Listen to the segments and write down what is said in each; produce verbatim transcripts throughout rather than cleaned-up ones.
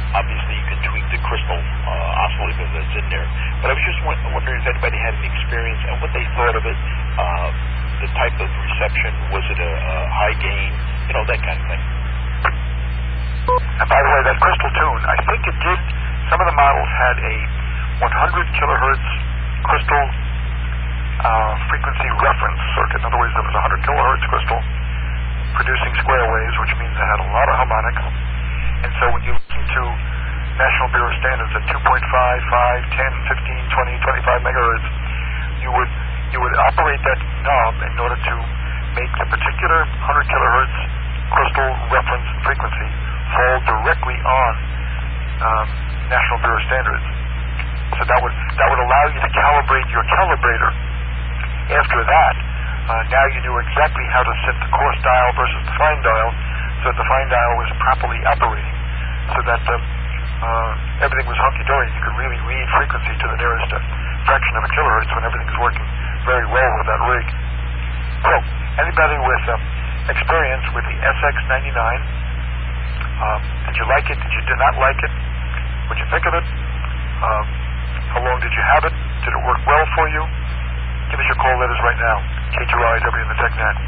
obviously you can tweak the crystal uh, oscillator that's in there. But I was just w- wondering if anybody had any experience and what they thought of it, uh, the type of reception, was it a, a high gain, you know, that kind of thing. And by the way, that crystal tune, I think it did, some of the models had a one hundred kilohertz crystal uh, frequency reference circuit. In other words, there was a one hundred kilohertz crystal producing square waves, which means it had a lot of harmonics. And so when you listen to National Bureau standards at two point five, five, ten, fifteen, twenty, twenty-five megahertz, you would you would operate that knob in order to make the particular one hundred kilohertz crystal reference frequency fall directly on um, National Bureau standards. So that would that would allow you to calibrate your calibrator. After that, uh, now you knew exactly how to set the coarse dial versus the fine dial, so that the fine dial was properly operating, so that uh, uh, everything was hunky-dory. You could really read frequency to the nearest uh, fraction of a kilohertz when everything's working very well with that rig. So, anybody with uh, experience with the S X ninety-nine, uh, did you like it? Did you did not like it? What did you think of it? Uh, how long did you have it? Did it work well for you? Give us your call letters right now. K two R I W in the TechNet.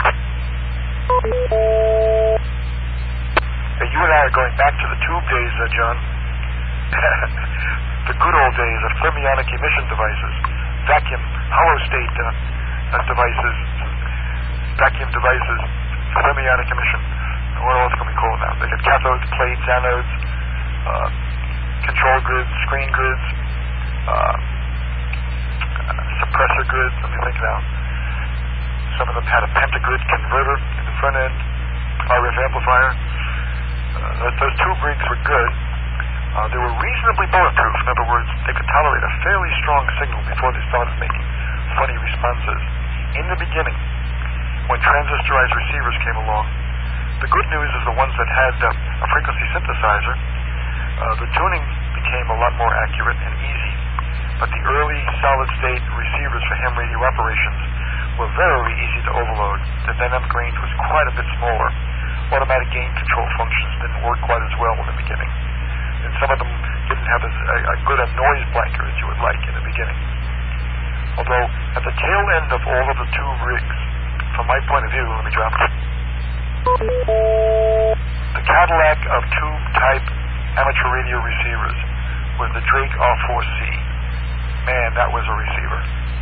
Hey, you and I are going back to the tube days, uh, John. The good old days of thermionic emission devices, vacuum, hollow state uh, uh, devices, vacuum devices, thermionic emission. What else can we call them now? They got cathodes, plates, anodes, uh, control grids, screen grids, uh, suppressor grids. Let me think now. Some of them had a pentagrid converter in the front end, R F amplifier. Uh, those, those tube rigs were good. Uh, they were reasonably bulletproof. In other words, they could tolerate a fairly strong signal before they started making funny responses. In the beginning, when transistorized receivers came along, the good news is the ones that had uh, a frequency synthesizer, uh, the tuning became a lot more accurate and easy. But the early solid-state receivers for ham radio operations were very easy to overload. The dynamic range was quite a bit smaller. Automatic gain control functions didn't work quite as well in the beginning. And some of them didn't have as a, a good a noise blanker as you would like in the beginning. Although, at the tail end of all of the tube rigs, from my point of view, let me drop it, the Cadillac of tube-type amateur radio receivers was the Drake R four C. Man, that was a receiver.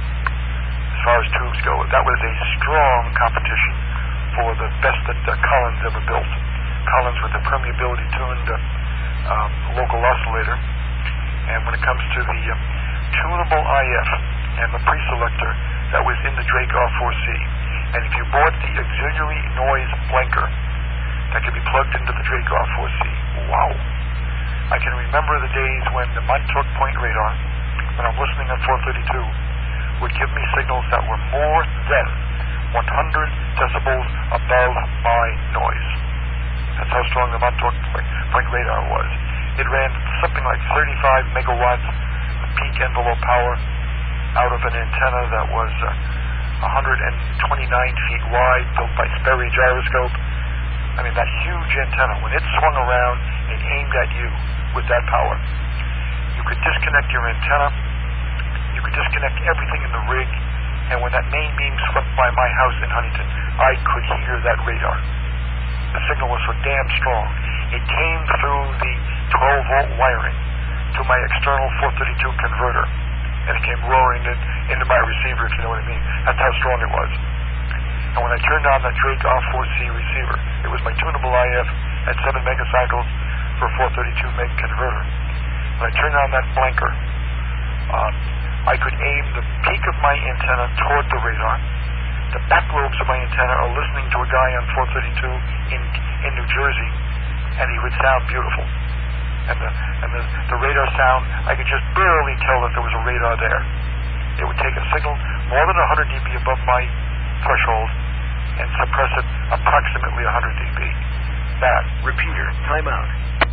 As far as tubes go, that was a strong competition for the best that uh, Collins ever built. Collins with the permeability-tuned uh, um, local oscillator. And when it comes to the uh, tunable I F and the preselector, that was in the Drake R four C. And if you bought the auxiliary noise blanker that could be plugged into the Drake R four C, wow. I can remember the days when the Montauk Point radar, when I'm listening at four thirty-two, would give me signals that were more than one hundred decibels above my noise. That's how strong the Montauk Point radar was. It ran something like thirty-five megawatts of peak envelope power out of an antenna that was uh, one hundred twenty-nine feet wide, built by Sperry Gyroscope. I mean, that huge antenna, when it swung around, it aimed at you with that power. You could disconnect your antenna. You could disconnect everything in the rig. And when that main beam swept by my house in Huntington, I could hear that radar. The signal was so damn strong. It came through the twelve volt wiring to my external four thirty-two converter. And it came roaring in, into my receiver, if you know what I mean. That's how strong it was. And when I turned on that Drake R four C receiver, it was my tunable I F at seven megacycles for a four thirty-two meg converter. When I turned on that blanker, uh, I could aim the peak of my antenna toward the radar. The back lobes of my antenna are listening to a guy on four thirty-two in in New Jersey, and he would sound beautiful. And the and the, the radar sound, I could just barely tell that there was a radar there. It would take a signal more than one hundred decibels above my threshold and suppress it approximately one hundred decibels. That, repeater, timeout.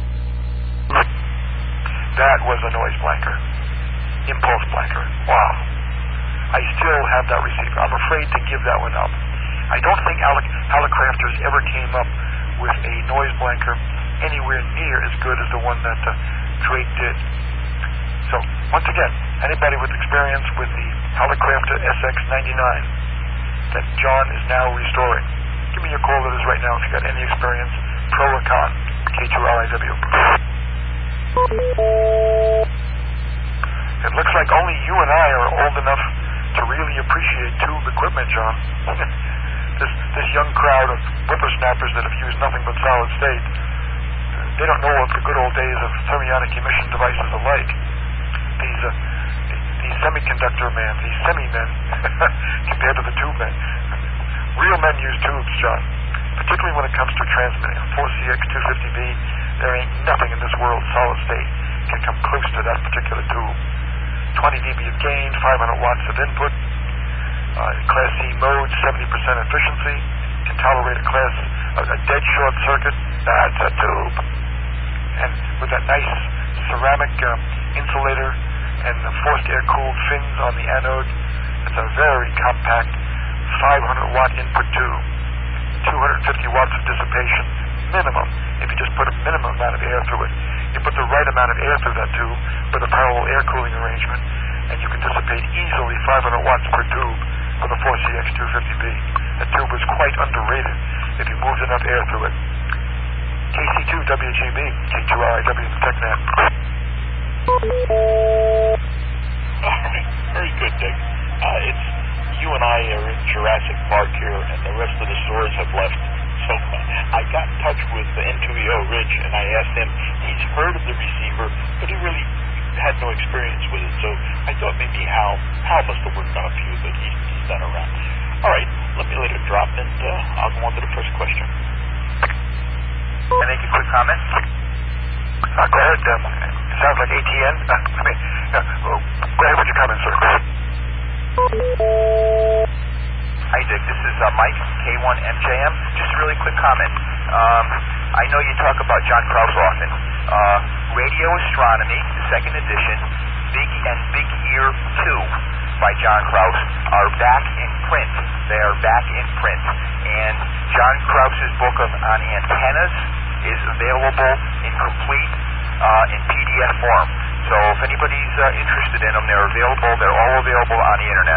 That was a noise blanker. Impulse blanker. Wow. I still have that receiver. I'm afraid to give that one up. I don't think Alec, Hallicrafters ever came up with a noise blanker anywhere near as good as the one that uh, Drake did. So, once again, anybody with experience with the Hallicrafter S X ninety-nine that John is now restoring, give me a call that is right now if you got any experience, pro or con, K two R I W. It looks like only you and I are old enough to really appreciate tube equipment, John. this this young crowd of whippersnappers that have used nothing but solid state, they don't know what the good old days of thermionic emission devices are like. These uh, these semiconductor men, these semi-men, compared to the tube men. Real men use tubes, John, particularly when it comes to transmitting. four C X two fifty B, there ain't nothing in this world solid state can come close to that particular tube. twenty D B of gain, five hundred watts of input, uh, Class C mode, seventy percent efficiency, can tolerate a class, a, a dead short circuit, that's a tube. And with that nice ceramic uh, insulator and the forced air-cooled fins on the anode, it's a very compact five hundred watt input tube, two hundred fifty watts of dissipation, minimum, if you just put a minimum amount of air through it. You put the right amount of air through that tube with a parallel air cooling arrangement, and you can dissipate easily five hundred watts per tube with a four C X two fifty B. That tube is quite underrated if you moved enough air through it. K C two W G B, K two R I W, the TechNet. All right, very good, Dick. Uh, it's you and I are in Jurassic Park here, and the rest of the stores have left. So uh, I got in touch with the N two E O, Rich, and I asked him. He's heard of the receiver, but he really had no experience with it. So I thought maybe Hal, Hal must have worked on a few that he, he's done around. All right, let me let it drop, and uh, I'll go on to the first question. Can I make a quick comment? Uh, go ahead. Um, it sounds like A T N. Uh, I mean, uh, well, go ahead with your comments, sir. Hi, Dick. This is uh, Mike, K one M J M. Just a really quick comment. Um, I know you talk about John Krause often. Uh, Radio Astronomy, the second edition, Big and Big Ear two by John Krause are back in print. They are back in print. And John Krause's book of, on antennas is available in complete uh, in P D F form. So if anybody's uh, interested in them, they're available. They're all available on the internet.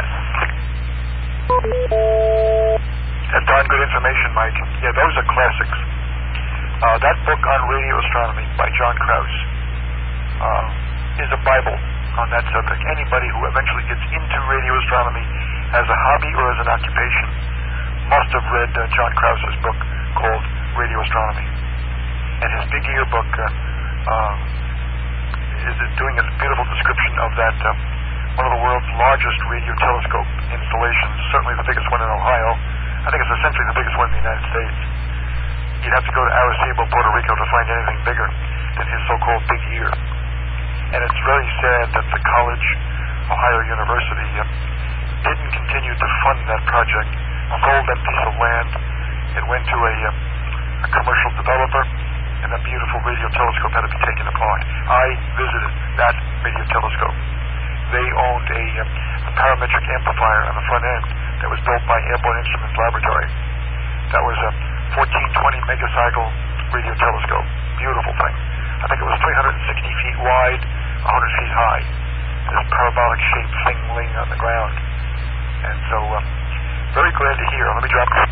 That's darn good information, Mike. Yeah, those are classics. Uh, that book on radio astronomy by John Krause uh, is a Bible on that subject. Anybody who eventually gets into radio astronomy as a hobby or as an occupation must have read uh, John Krause's book called Radio Astronomy. And his Big Ear book uh, uh, is doing a beautiful description of that, uh, one of the world's largest radio telescope installations, certainly the biggest one in Ohio. I think it's essentially the biggest one in the United States. You'd have to go to Arecibo, Puerto Rico to find anything bigger than his so-called Big Ear. And it's very sad that the college, Ohio University, uh, didn't continue to fund that project, sold that piece of land. It went to a, uh, a commercial developer, and that beautiful radio telescope had to be taken apart. I visited that radio telescope. They owned a, uh, a parametric amplifier on the front end that was built by Airborne Instruments Laboratory. That was a fourteen twenty megacycle radio telescope. Beautiful thing. I think it was three hundred sixty feet wide, one hundred feet high. This parabolic shaped thing laying on the ground. And so, uh, very glad to hear. Let me drop it.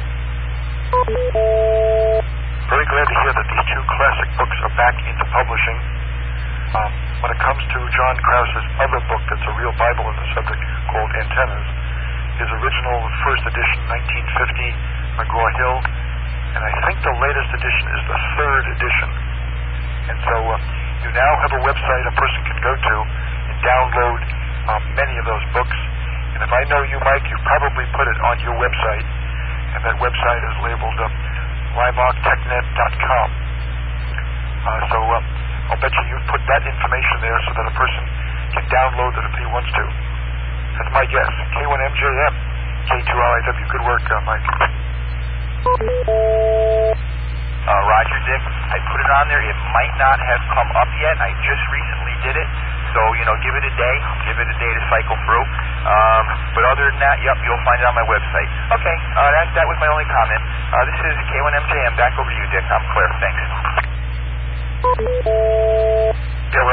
Very glad to hear that these two classic books are back into publishing. Um, when it comes to John Krause's other book that's a real Bible in the subject called Antennas, his original first edition, nineteen fifty, McGraw-Hill, and I think the latest edition is the third edition. And so uh, you now have a website a person can go to and download um, many of those books. And if I know you, Mike, you probably put it on your website, and that website is labeled uh, Limark Technet dot com. Uh, so uh, I'll bet you you put that information there so that a person can download it if he wants to. That's my guess. K one M J M, K two R I W. Good work, uh, Mike. Uh, Roger, Dick, I put it on there. It might not have come up yet. I just recently did it. So, you know, give it a day. Give it a day to cycle through. Um, but other than that, yep, you'll find it on my website. Okay, uh, that, that was my only comment. Uh, this is K one M J M. Back over to you, Dick. I'm clear. Thanks. Yeah, well,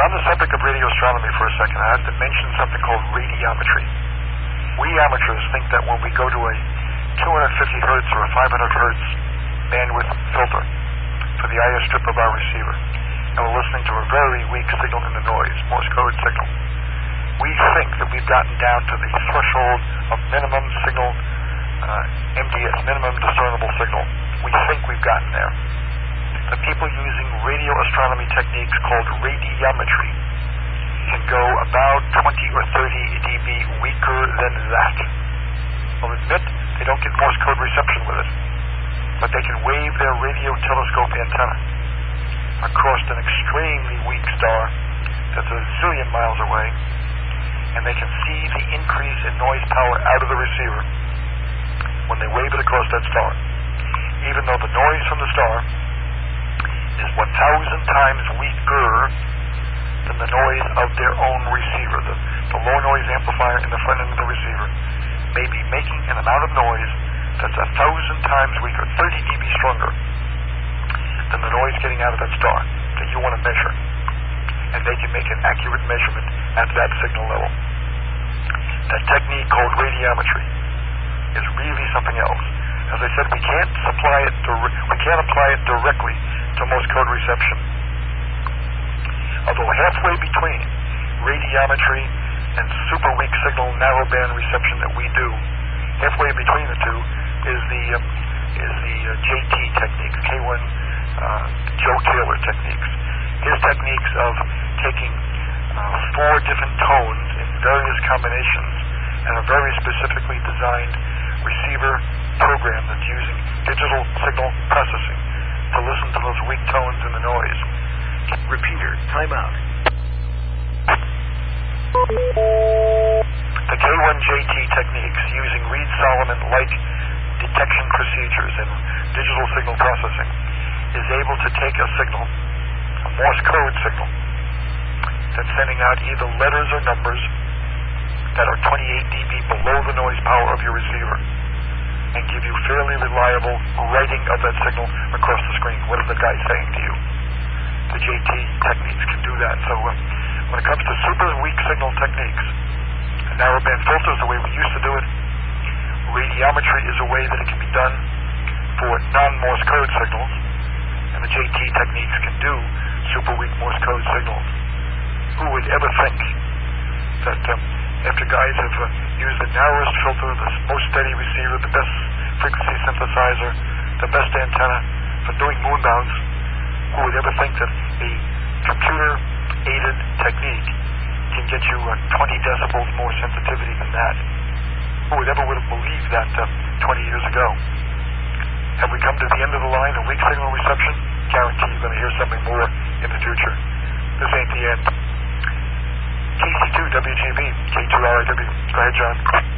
we're on the subject of radio astronomy for a second, I have to mention something called radiometry. We amateurs think that when we go to a two hundred fifty hertz or a five hundred hertz bandwidth filter for the I S strip of our receiver, and we're listening to a very weak signal in the noise, Morse code signal, we think that we've gotten down to the threshold of minimum signal, uh, M D S, minimum discernible signal. We think we've gotten there. The people using radio astronomy techniques called radiometry can go about twenty or thirty dB weaker than that. I'll admit they don't get Morse code reception with it, but they can wave their radio telescope antenna across an extremely weak star that's a zillion miles away, and they can see the increase in noise power out of the receiver when they wave it across that star, even though the noise from the star is one thousand times weaker than the noise of their own receiver. The, the low noise amplifier in the front end of the receiver may be making an amount of noise that's a thousand times weaker, thirty dB stronger than the noise getting out of that star that you want to measure. And they can make an accurate measurement at that signal level. That technique called radiometry is really something else. As I said, we can't supply it. Dir- we can't apply it directly to Morse code reception. Although halfway between radiometry and super weak signal narrowband reception that we do, halfway between the two is the um, is the uh, J T techniques, K one uh, Joe Taylor techniques. His techniques of taking uh, four different tones in various combinations and a very specifically designed receiver program that's using digital signal processing to listen to those weak tones in the noise. Repeater, time out. The K one J T techniques using Reed-Solomon-like detection procedures and digital signal processing is able to take a signal, a Morse code signal, that's sending out either letters or numbers that are twenty-eight dB below the noise power of your receiver, and give you fairly reliable writing of that signal across the screen. What is the guy saying to you? The J T techniques can do that. So uh, when it comes to super weak signal techniques, and narrowband filters the way we used to do it, radiometry is a way that it can be done for non-Morse code signals, and the J T techniques can do super weak Morse code signals. Who would ever think that um, after guys have uh, used the narrowest filter, the most steady receiver, the best frequency synthesizer, the best antenna for doing moonbounds, who would ever think that a computer-aided technique can get you uh, twenty decibels more sensitivity than that? Who would ever would have believed that uh, twenty years ago? Have we come to the end of the line of weak signal reception? Guarantee you're going to hear something more in the future. This ain't the end. K C two W G B, K two R I W. Go ahead, John.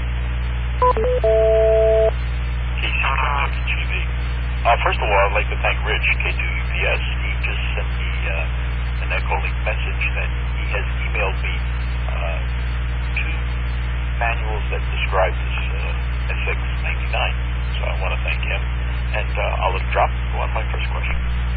K C two W G B. Uh, first of all, I'd like to thank Rich, K two U P S. He just sent me uh, an Echolink message that he has emailed me uh, two manuals that describe this uh, S X ninety-nine. So I want to thank him. And uh, I'll let him drop. Go on my first question.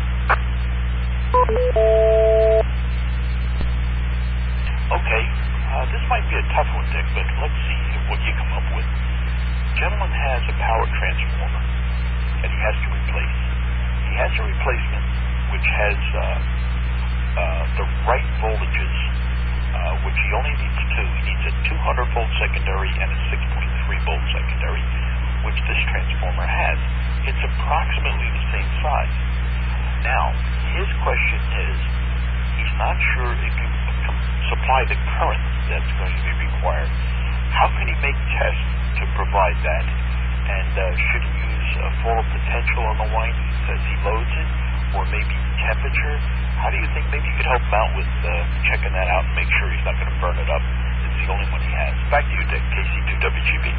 Okay, uh, this might be a tough one, Dick, but let's see what you come up with. Gentleman has a power transformer that he has to replace. He has a replacement which has uh, uh, the right voltages, uh, which he only needs two. He needs a two hundred volt secondary and a six point three volt secondary, which this transformer has. It's approximately the same size. Now, his question is, he's not sure it can supply the current that's going to be required. How can he make tests to provide that? And uh, should he use a fall potential on the windings as he loads it, or maybe temperature? How do you think maybe you could help him out with uh, checking that out and make sure he's not going to burn it up? It's the only one he has. Back to you, Dick, K C two W G B.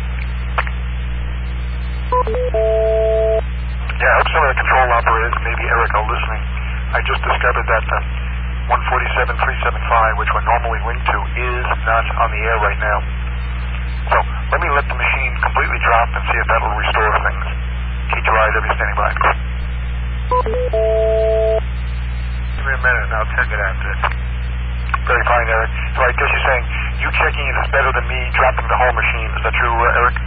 Yeah, I hope some of the control operators, maybe Eric, are listening. I just discovered that the one forty-seven three seventy-five, which we're normally linked to, is not on the air right now. So let me let the machine completely drop and see if that will restore things. K two R I W standing by. Give me a minute and I'll check it out, Dick. Very fine, Eric. So I guess you're saying you checking it is better than me dropping the whole machine. Is that true, uh, Eric?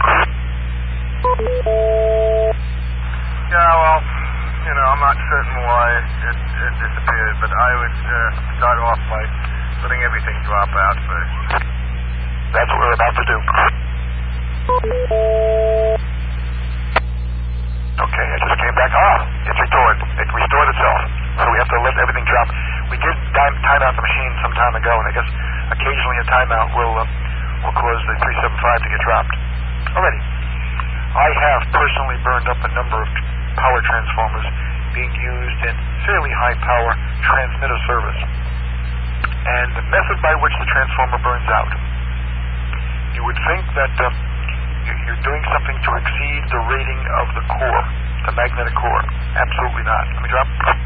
Yeah, well, you know, I'm not certain why it, it disappeared, but I would uh, start off by letting everything drop out first. That's what we're about to do. Okay, I just came back. Ah, it's restored. It restored itself. So we have to let everything drop. We did time, time out the machine some time ago, and I guess occasionally a timeout will uh, will cause the three seventy-five to get dropped. Alrighty. I have personally burned up a number of power transformers being used in fairly high power transmitter service. And the method by which the transformer burns out, you would think that uh, you're doing something to exceed the rating of the core, the magnetic core. Absolutely not. Let me drop.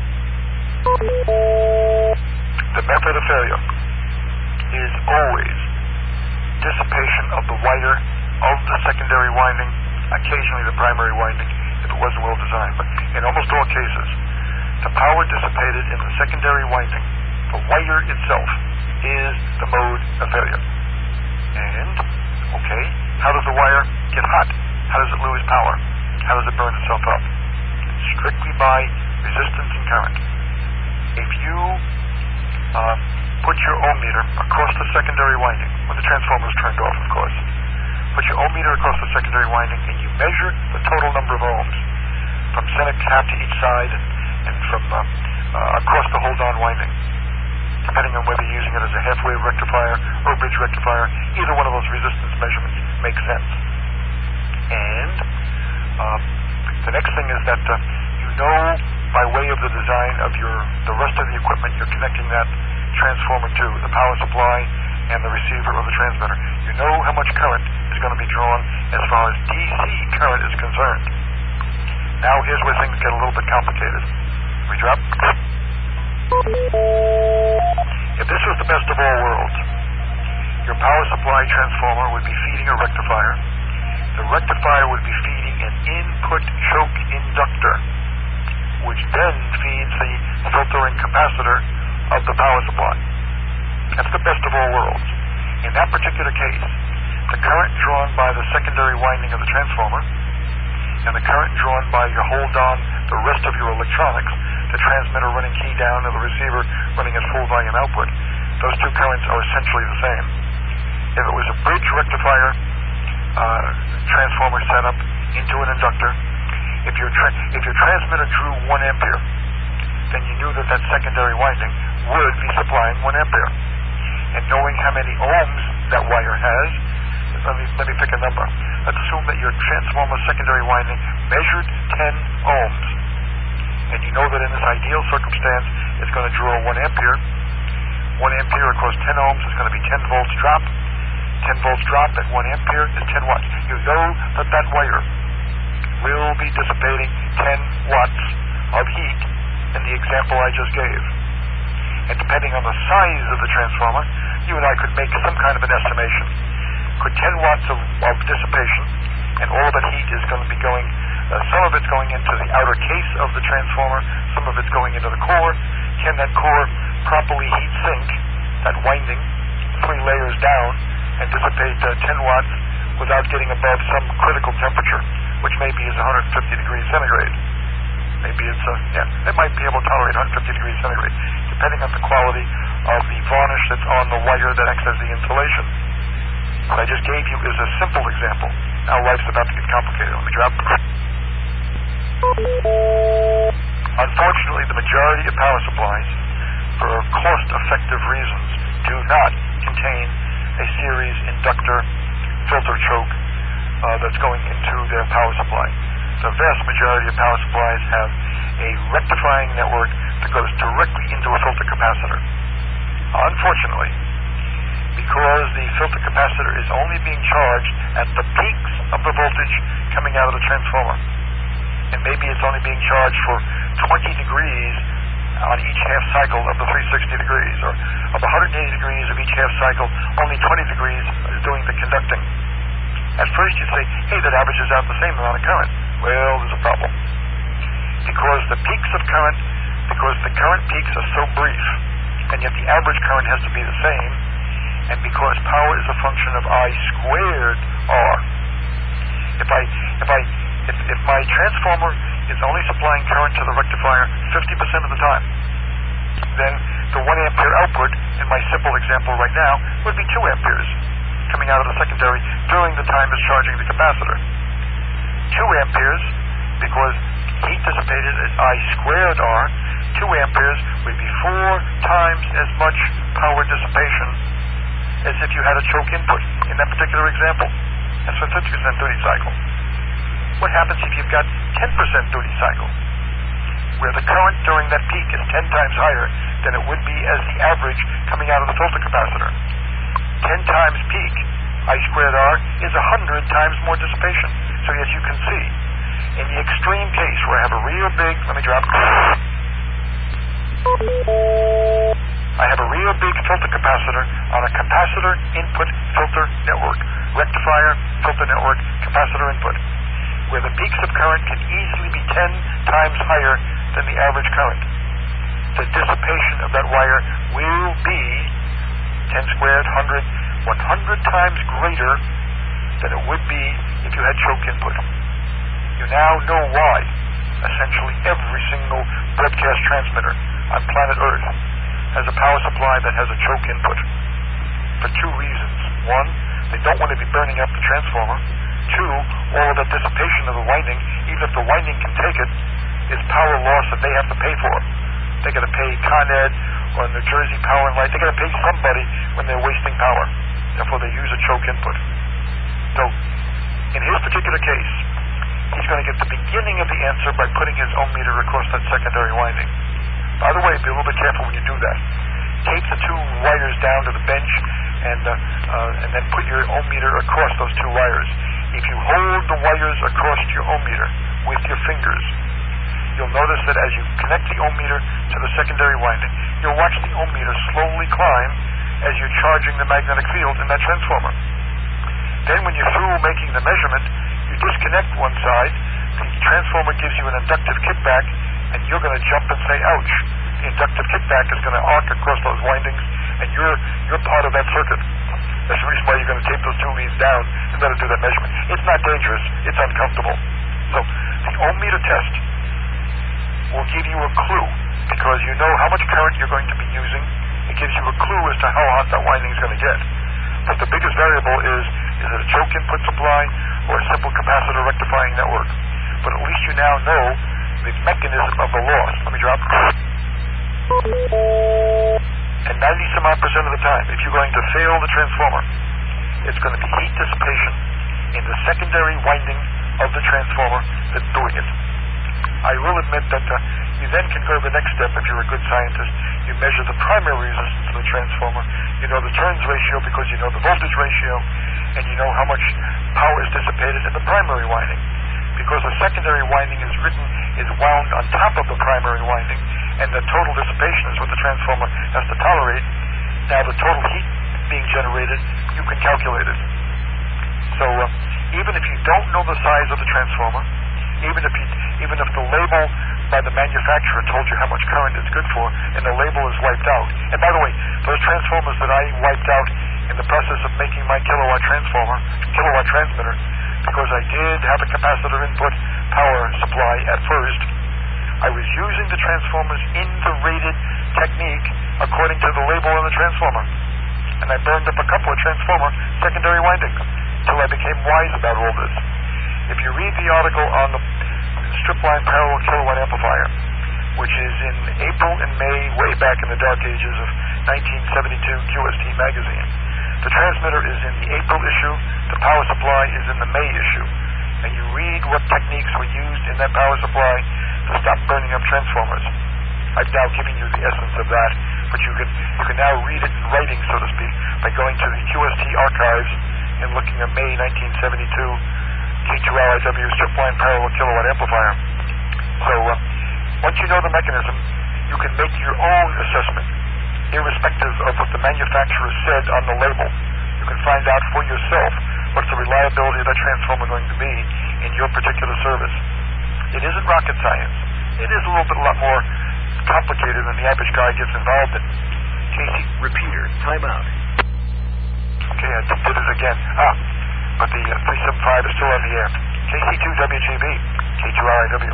The method of failure is always dissipation of the wire of the secondary winding, occasionally the primary winding if it wasn't well designed. But in almost all cases, the power dissipated in the secondary winding, the wire itself, is the mode of failure. And, okay, how does the wire get hot? How does it lose power? How does it burn itself up? Strictly by resistance and current. If you uh, put your ohm meter across the secondary winding, when the transformer is turned off, of course, put your ohm meter across the secondary winding and you measure the total number of ohms from center cap to each side and, and from uh, uh, across the hold-on winding, depending on whether you're using it as a half-wave rectifier or a bridge rectifier, either one of those resistance measurements makes sense. And um, the next thing is that uh, you know, by way of the design of your the rest of the equipment you're connecting that transformer to, the power supply and the receiver or the transmitter, you know how much current is going to be drawn as far as D C current is concerned. Now here's where things get a little bit complicated. We drop. If this was the best of all worlds, your power supply transformer would be feeding a rectifier. The rectifier would be feeding an input choke inductor, which then feeds the filtering capacitor of the power supply. That's the best of all worlds. In that particular case, the current drawn by the secondary winding of the transformer and the current drawn by your hold-on, the rest of your electronics, the transmitter running key down and the receiver running at full volume output, those two currents are essentially the same. If it was a bridge rectifier uh, transformer setup into an inductor, if your tra- if your transmitter drew one ampere, then you knew that that secondary winding would be supplying one ampere. And knowing how many ohms that wire has, let me let me pick a number. Let's assume that your transformer secondary winding measured ten ohms, and you know that in this ideal circumstance it's going to draw one ampere. One ampere across ten ohms is going to be ten volts drop. ten volts drop at one ampere is ten watts. You know that that wire will be dissipating ten watts of heat in the example I just gave. And depending on the size of the transformer, you and I could make some kind of an estimation. Could ten watts of, of dissipation, and all of that heat is going to be going, uh, some of it's going into the outer case of the transformer, some of it's going into the core. Can that core properly heat sink that winding three layers down and dissipate uh, ten watts without getting above some critical temperature, which maybe is one hundred fifty degrees centigrade? Maybe it's, uh, yeah, it might be able to tolerate one hundred fifty degrees centigrade, depending on the quality of the varnish that's on the wire that acts as the insulation. What I just gave you is a simple example. Now life's about to get complicated. Let me drop. Unfortunately, the majority of power supplies, for cost-effective reasons, do not contain a series inductor filter choke uh, that's going into their power supply. The vast majority of power supplies have a rectifying network that goes directly into a filter capacitor. Unfortunately, because the filter capacitor is only being charged at the peaks of the voltage coming out of the transformer, and maybe it's only being charged for twenty degrees on each half cycle of the three hundred sixty degrees, or of one hundred eighty degrees of each half cycle, only twenty degrees is doing the conducting. At first you'd say, hey, that averages out the same amount of current. Well, there's a problem. Because the peaks of current, because the current peaks are so brief, and yet the average current has to be the same. And because power is a function of I squared R, if I if I if, if my transformer is only supplying current to the rectifier fifty percent of the time, then the one ampere output in my simple example right now would be two amperes coming out of the secondary during the time it's charging the capacitor. Two amperes, because heat dissipated is I squared R, two amperes would be four times as much power dissipation as if you had a choke input in that particular example. That's a fifty percent duty cycle. What happens if you've got ten percent duty cycle, where the current during that peak is ten times higher than it would be as the average coming out of the filter capacitor? ten times peak, I squared R, is one hundred times more dissipation. So as you can see, in the extreme case where I have a real big, let me drop, I have a real big filter capacitor on a capacitor input filter network, rectifier, filter network, capacitor input, where the peaks of current can easily be ten times higher than the average current. The dissipation of that wire will be ten squared, one hundred, one hundred times greater than it would be if you had choke input. You now know why essentially every single broadcast transmitter on planet Earth has a power supply that has a choke input. For two reasons. One, they don't want to be burning up the transformer. Two, all of that dissipation of the winding, even if the winding can take it, is power loss that they have to pay for. They got to pay Con Ed or New Jersey Power and Light. They got to pay somebody when they're wasting power. Therefore, they use a choke input. So, in his particular case, he's going to get the beginning of the answer by putting his ohm meter across that secondary winding. By the way, be a little bit careful when you do that. Tape the two wires down to the bench and uh, uh, and then put your ohm meter across those two wires. If you hold the wires across your ohm meter with your fingers, you'll notice that as you connect the ohm meter to the secondary winding, you'll watch the ohm meter slowly climb as you're charging the magnetic field in that transformer. Then when you're through making the measurement, you disconnect one side, the transformer gives you an inductive kickback, and you're going to jump and say, ouch. The inductive kickback is going to arc across those windings, and you're you're part of that circuit. That's the reason why you're going to tape those two leads down in order to do that measurement. It's not dangerous. It's uncomfortable. So the ohm meter test will give you a clue, because you know how much current you're going to be using. It gives you a clue as to how hot that winding is going to get. But the biggest variable is, is it a choke input supply or a simple capacitor rectifying network? But at least you now know the mechanism of the loss. Let me drop. And ninety some odd percent of the time, if you're going to fail the transformer, it's going to be heat dissipation in the secondary winding of the transformer that's doing it. I will admit that uh, you then can go to the next step if you're a good scientist. You measure the primary resistance of the transformer. You know the turns ratio because you know the voltage ratio, and you know how much power is dissipated in the primary winding. Because the secondary winding is written, is wound on top of the primary winding, and the total dissipation is what the transformer has to tolerate. Now the total heat being generated, you can calculate it. So uh, even if you don't know the size of the transformer, even if you, even if the label by the manufacturer told you how much current it's good for, and the label is wiped out. And by the way, those transformers that I wiped out in the process of making my kilowatt transformer, kilowatt transmitter, because I did have a capacitor input power supply at first, I was using the transformers in the rated technique according to the label on the transformer. And I burned up a couple of transformer secondary windings until I became wise about all this. If you read the article on the strip-line parallel kilowatt amplifier, which is in April and May, way back in the dark ages of nineteen seventy-two Q S T magazine, the transmitter is in the April issue, the power supply is in the May issue, and you read what techniques were used in that power supply to stop burning up transformers. I've now given you the essence of that, but you can you can now read it in writing, so to speak, by going to the Q S T archives and looking at May nineteen seventy-two K two L I W strip-line parallel kilowatt amplifier. So uh, once you know the mechanism, you can make your own assessment, irrespective of what the manufacturer said on the label. You can find out for yourself what's the reliability of that transformer going to be in your particular service. It isn't rocket science. It is a little bit a lot more complicated than the average guy gets involved in. Casey, repeater, timeout. Okay, I did it again. Ah, but the uh, three seventy-five is still on the air. K C two W G B, K two R I W.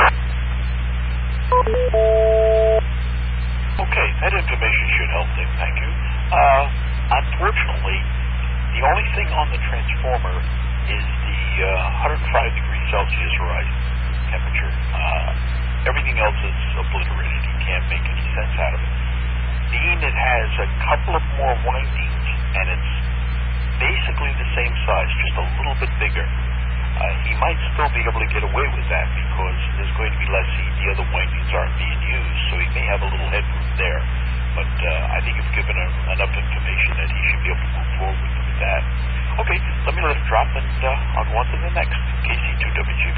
Okay, that information should help them, thank you. Uh, unfortunately, the only thing on the transformer is the uh, one hundred five degrees Celsius rise temperature. Uh, everything else is obliterated. You can't make any sense out of it. The Enid has a couple of more windings, and it's basically the same size, just a little bit bigger. Uh, he might still be able to get away with that because there's going to be less heat. The other windings aren't being used, so he may have a little headroom there. But uh, I think you've given him enough information that he should be able to move forward with that. Okay, let me let it drop, and uh, on one to the next. K C two W G B.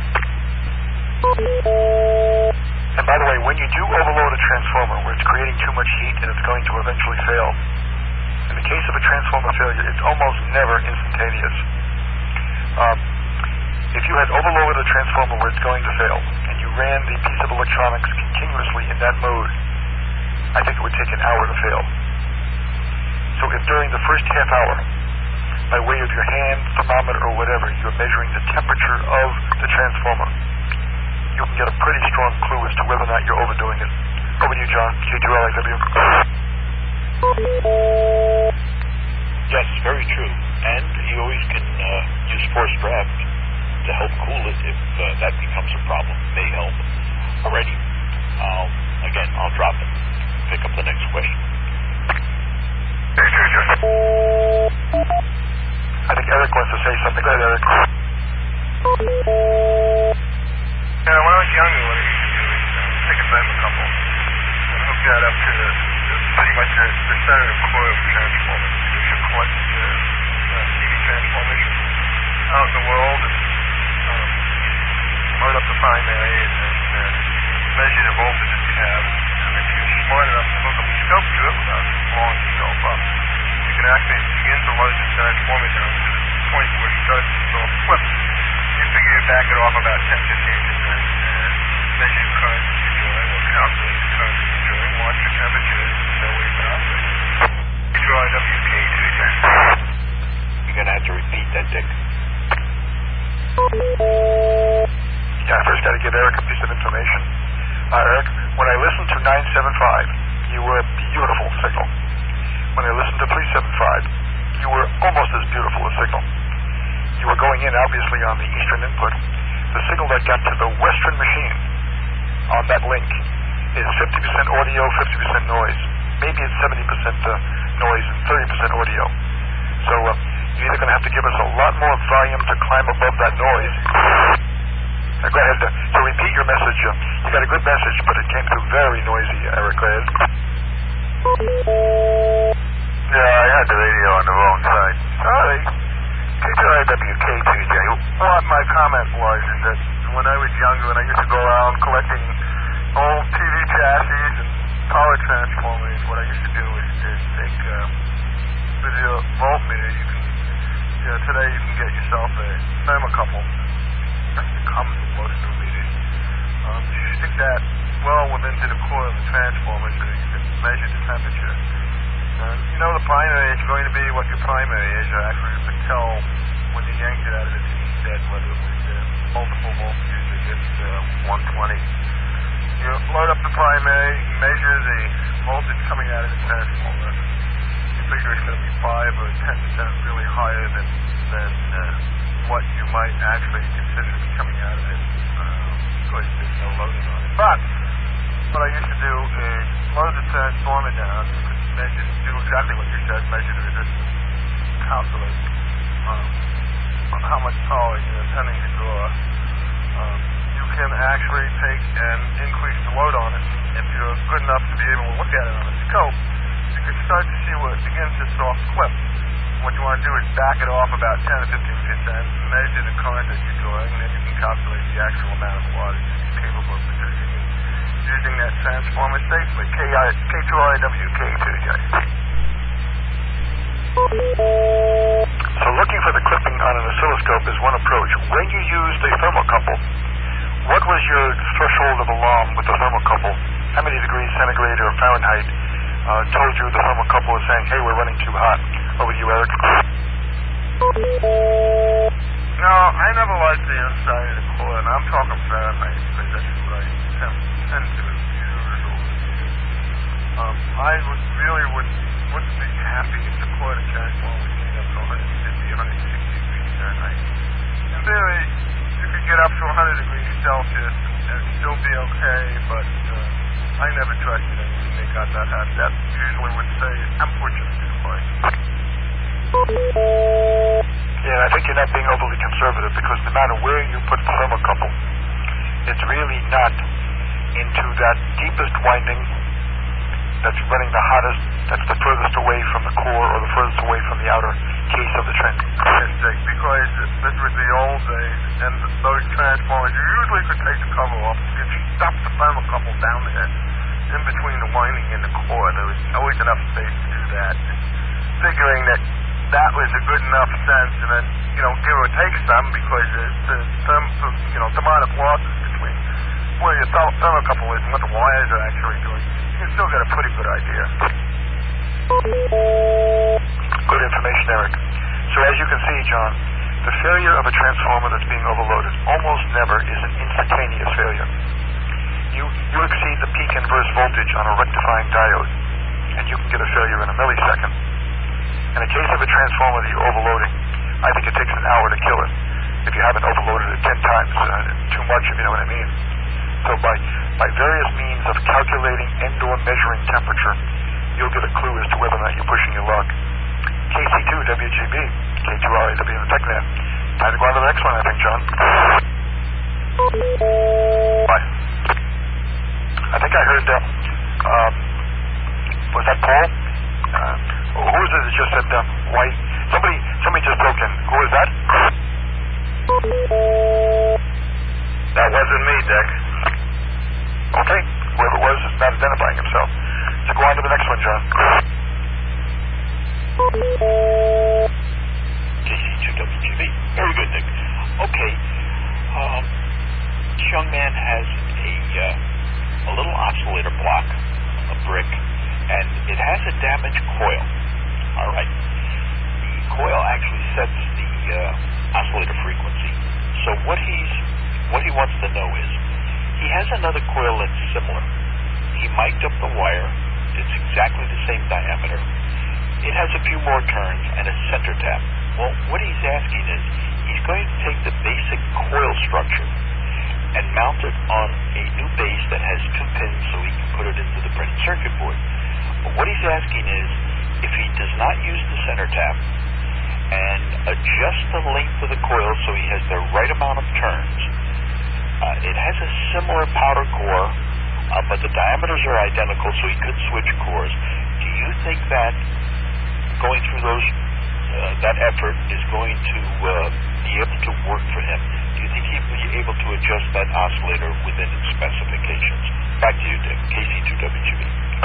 And by the way, when you do overload a transformer where it's creating too much heat and it's going to eventually fail, in the case of a transformer failure, it's almost never instantaneous. Um, if you had overloaded a transformer where it's going to fail, and you ran the piece of electronics continuously in that mode, I think it would take an hour to fail. So if during the first half hour, by way of your hand, thermometer, or whatever, you're measuring the temperature of the transformer, you can get a pretty strong clue as to whether or not you're overdoing it. Over to you, John, K two R I W. Yes, very true. And he always can uh, use forced draft to help cool it if uh, that becomes a problem. May help. Alrighty. Um, again, I'll drop it. Pick up the next question. I think Eric wants to say something. Go ahead, Eric. Yeah, when I was younger, what I used to do is uh, take a thermocouple and hook that up to the, pretty much the, the center of the coil transformer. You should collect the uh, C V transformers out in the world and um, load up the primary and then uh, measure the voltage that you have. And if you're smart enough to hook up a scope to it without blowing yourself up, you can actually begin to load the transformer down to the point where it starts to go flip. You figure you back it off about ten, fifteen percent and measure the current that you're doing or calculate the current that you're doing, watch the temperature, and know where you're operating. K two R W K two, Jack. You're going to have to repeat that, Dick. Yeah, I first got to give Eric a piece of information. Uh, Eric, when I listened to nine seventy-five, you were a beautiful signal. When I listened to three seventy-five, you were almost as beautiful a signal. You were going in, obviously, on the eastern input. The signal that got to the western machine on that link is fifty percent audio, fifty percent noise. Maybe it's seventy percent uh, noise and thirty percent audio. So uh, you're either going to have to give us a lot more volume to climb above that noise. Uh, go ahead. Uh, so repeat your message. Uh, you got a good message, but it came through very noisy, Eric. Go ahead. Yeah, I had the radio on the wrong side. Sorry. K two R W K two, J. What my comment was is that when I was younger, when I used to go around collecting old T V chassis and power transformers, what I used to do is, is take uh, with your voltmeter, you can, you know, today you can get yourself a thermocouple. That comes with most new meters. Um, you stick that well within the coil of the transformer so that you can measure the temperature. Uh, you know the primary is going to be what your primary is. You actually you could tell when you yanked it out of the T V set whether it was uh, multiple voltages or just uh, one twenty. You load up the primary, you measure the voltage coming out of the transformer. You figure it's going to be five or ten percent really higher than than uh, what you might actually consider to be coming out of it uh, because there's no loading on it. But what I used to do is load the transformer down. You could measure, do exactly what you said, measure the resistance, calculate um, how much power you're intending to draw. Um, you can actually take and increase the load on it. If you're good enough to be able to look at it on a scope, you can start to see where it begins to soft clip. What you want to do is back it off about ten to fifteen percent, measure the current that you're drawing, and then you can calculate the actual amount of wattage that you're capable of producing and using that transformer safely. K two R W K two, J. So looking for the clipping on an oscilloscope is one approach. When you used a thermocouple, what was your threshold of alarm with the thermocouple? How many degrees centigrade or Fahrenheit uh, told you the thermocouple was saying, hey, we're running too hot. Over to you, Eric. No, I never liked the inside of the core, and I'm talking Fahrenheit because that's what I tend, tend to use over the years. Um, I would really would, wouldn't be happy if the core to transformer was getting up to one fifty, one sixty degrees Fahrenheit. In theory, you could get up to one hundred degrees Celsius and, and still be okay, but uh, I never trusted anything that got that hot. That usually would say, I'm pushing it too hard. Yeah, I think you're not being overly conservative because no matter where you put the thermocouple, it's really not into that deepest winding that's running the hottest, that's the furthest away from the core or the furthest away from the outer case of the trans. Yes, Dick, because this was the old days, and those transformers, you usually could take the cover off and stuff the thermocouple down there in between the winding and the core. There was always enough space to do that. Figuring that that was a good enough sense, and then, you know, give or take some, because the, the, the you know, demonic losses between where your th- thermocouple is and what the wires are actually doing, you can still get a pretty good idea. Good information, Eric. So as you can see, John, the failure of a transformer that's being overloaded almost never is an instantaneous failure. You, you exceed the peak inverse voltage on a rectifying diode, and you can get a failure in a millisecond. In the case of a transformer that you're overloading, I think it takes an hour to kill it if you haven't overloaded it ten times, uh, too much, if you know what I mean. So by, by various means of calculating and/or measuring temperature, you'll get a clue as to whether or not you're pushing your luck. K C two W G B, K two R A W in the TechNet. Time to go on to the next one, I think, John. Bye. I think I heard, uh, uh, was that Paul? Uh, who was it that just said, um, white? Somebody, somebody just broke in. Who was that? That wasn't me, Dick. Okay, whoever it was is not identifying himself. So go on to the next one, John. K C two W G B. Very good, Nick. Okay. Um, this young man has a, uh, a little oscillator block, a brick, and it has a damaged coil. All right. The coil actually sets the uh, oscillator frequency. So what he's what he wants to know is, he has another coil that's similar. He mic'd up the wire. It's exactly the same diameter. It has a few more turns and a center tap. Well, what he's asking is, he's going to take the basic coil structure and mount it on a new base that has two pins so he can put it into the printed circuit board. But what he's asking is, if he does not use the center tap and adjust the length of the coil so he has the right amount of turns, uh, it has a similar powder core, uh, but the diameters are identical, so he could switch cores. Do you think that going through those uh, that effort is going to uh, be able to work for him? Do you think he'll be able to adjust that oscillator within its specifications? Back to you, Dick. K C two W G B.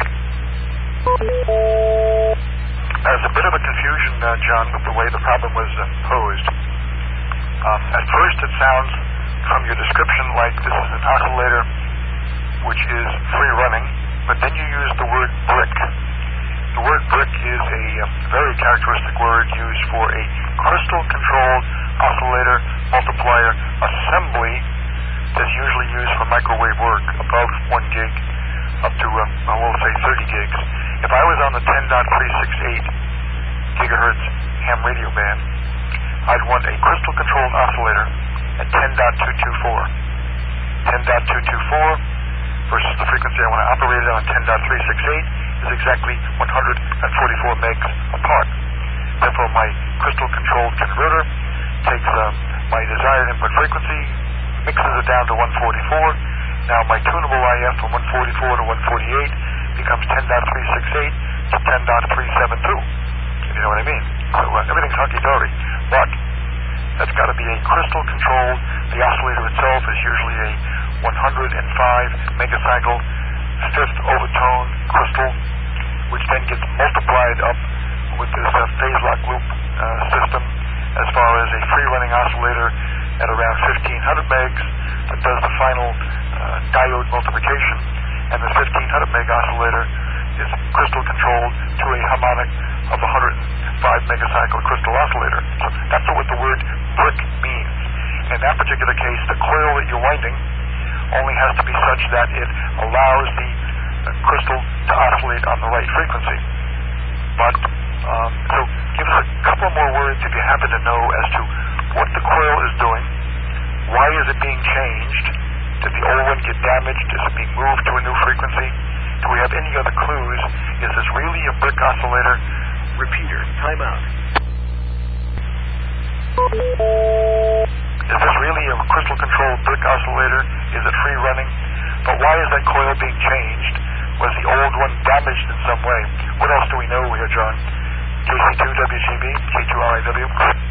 There's a bit of a confusion, uh, John, with the way the problem was uh, posed. Um, at first, it sounds, from your description, like this is an oscillator which is free running, but then you use the word brick. The word brick is a uh, very characteristic word used for a crystal-controlled oscillator multiplier assembly that's usually used for microwave work above one gig up to, uh, we'll say, thirty gigs. If I was on the ten point three six eight gigahertz ham radio band, I'd want a crystal-controlled oscillator at ten point two two four. ten point two two four versus the frequency I want to operate it on ten point three six eight is exactly one hundred forty-four megs apart. Therefore, my crystal-controlled converter takes uh, my desired input frequency, mixes it down to one forty-four. Now my tunable I F from one forty-four to one forty-eight becomes ten point three six eight to ten point three seven two, if you know what I mean. So uh, everything's hunky-dory. But that's got to be a crystal-controlled. The oscillator itself is usually a one hundred five megacycle fifth overtone crystal, which then gets multiplied up with this uh, phase lock loop uh, system as far as a free-running oscillator at around fifteen hundred megs that does the final uh, diode multiplication, and the fifteen hundred meg oscillator is crystal controlled to a harmonic of one hundred five megacycle crystal oscillator. So that's what the word brick means. In that particular case, the coil that you're winding only has to be such that it allows the uh, crystal to oscillate on the right frequency. But, um, so give us a couple more words if you happen to know as to what the coil is doing, why is it being changed, did the old one get damaged, is it being moved to a new frequency, do we have any other clues, is this really a brick oscillator? Repeater, time out. Is this really a crystal-controlled brick oscillator? Is it free running? But why is that coil being changed? Was the old one damaged in some way? What else do we know here, John? K C two W G B, K two R I W.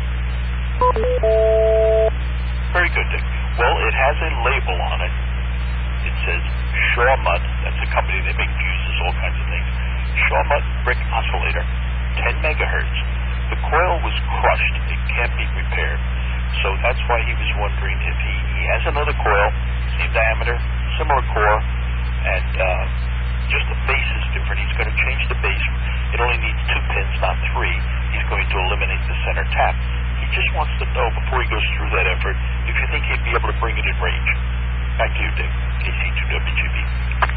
Very good, Dick. Well, it has a label on it. It says Shawmut. That's a company. They make fuses, all kinds of things. Shawmut brick oscillator, ten megahertz. The coil was crushed. It can't be repaired. So that's why he was wondering if he, he has another coil, same diameter, similar core, and uh, just the base is different. He's going to change the base. It only needs two pins, not three. He's going to eliminate the center tap. He just wants to know, before he goes through that effort, if you think he'd be able to bring it in range. Back to you, Dick. K C two W G B.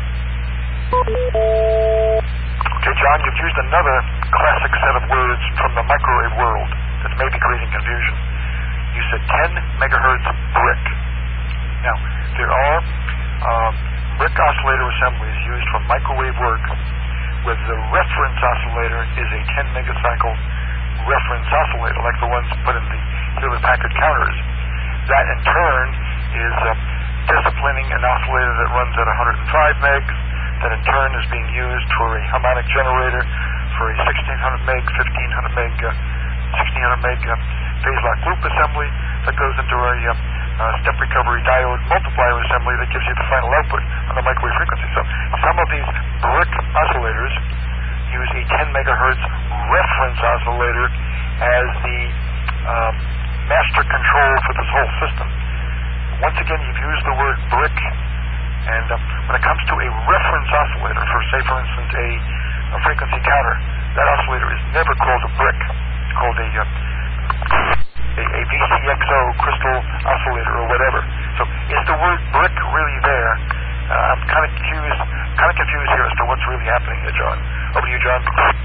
Okay, John, you've used another classic set of words from the microwave world that may be creating confusion. You said ten megahertz brick. Now, there are uh, brick oscillator assemblies used for microwave work where the reference oscillator is a ten megacycle reference oscillator, like the ones put in the Hewlett-Packard counters. That, in turn, is uh, disciplining an oscillator that runs at one hundred five megs, that in turn is being used for a harmonic generator for a sixteen hundred meg, fifteen hundred meg, uh, sixteen hundred meg uh, phase lock loop assembly that goes into a uh, uh, step recovery diode multiplier assembly that gives you the final output on the microwave frequency. So some of these brick oscillators use a ten megahertz reference oscillator as the um, master control for this whole system. Once again, you've used the word brick, and um, when it comes to a reference oscillator, for say, for instance, a, a frequency counter, that oscillator is never called a brick. It's called a, uh, a, a V C X O crystal oscillator or whatever. So is the word brick really there? Uh, I'm kind of confused, kind of confused here as to what's really happening here, John. Over to you, John.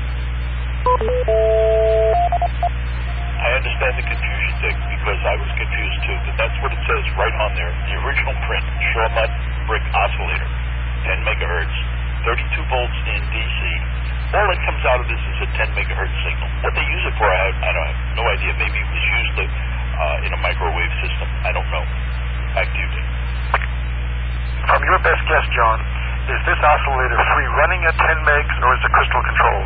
I understand the confusion, Dick, because I was confused too, but that's what it says right on there. The original print, Shawmut brick oscillator, ten megahertz, thirty-two volts in D C. All that comes out of this is a ten megahertz signal. What they use it for, I have, I don't have no idea. Maybe it was used to, uh, in a microwave system. I don't know. Back to you, Dick. From your best guess, John, is this oscillator free running at ten megs, or is it crystal controlled?